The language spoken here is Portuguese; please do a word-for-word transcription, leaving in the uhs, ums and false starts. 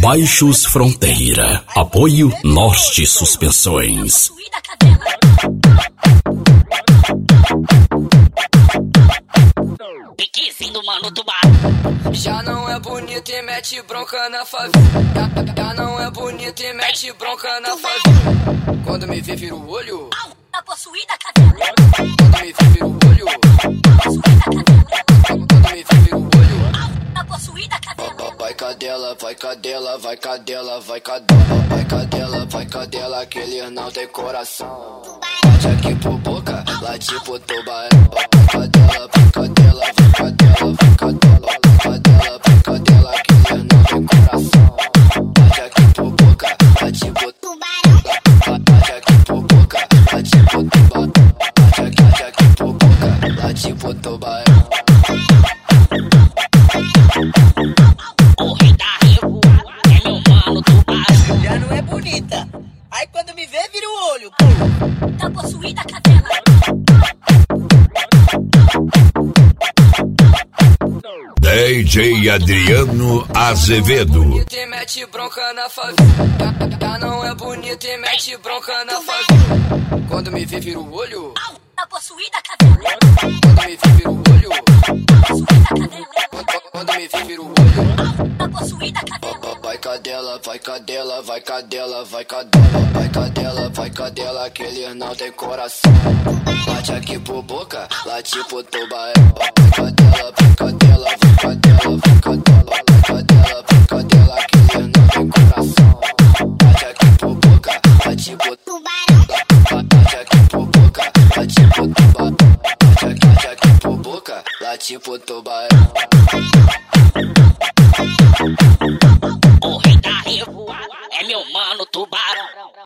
Baixos Fronteira. Apoio Norte Suspensões. Piquezinho do Mano Tubarão. Já não é bonito e mete bronca na favela. Já não é bonito e mete bronca na favela. Quando me vê vira o olho, Tá possuída a cadela. quando me vê vira o olho, quando me vê vira o olho. Tá possuída a cadela. Vai cadela, vai cadela, vai cadela, vai cadela, vai cadela, vai cadela, que ele não tem coração. Bate aqui por boca, late pro tubarão. Vai cadela, vai cadela, vai cadela, vai cadela, vai cadela, vai cadela, que ele não tem coração. Bate aqui por boca, late pro tubarão. Bate aqui por boca, late pro tubarão. Bate aqui, bate aqui por boca, late pro tubarão. O rei da revoada é meu Mano Tubarão. Já não é bonita. Aí quando me vê, vira o olho. Tá possuída a cadela. D J Adriano Azevedo. Bonito e mete bronca na favela. Já não é bonito e mete bronca na favela. Quando me vê vira o olho, Tá possuída a cadela. quando me vê vira o olho, Tá possuída a cadela. quando, quando me vê vira o olho. Tá possuída a cadela. Vai cadela, vai cadela, vai cadela, vai cadela, vai cadela, vai cadela, que ele não tem coração. Bate aqui por boca, late pro tubarão. Vai cadela, vai cadela, vai cadela, vai cadela, vai cadela, vai cadela, que ele não tem coração. Bate aqui por boca, late pro tubarão. Bate aqui por boca, late pro tubarão. Bate aqui, bate aqui por boca, late pro tubarão. O rei da revoada é meu Mano Tubarão.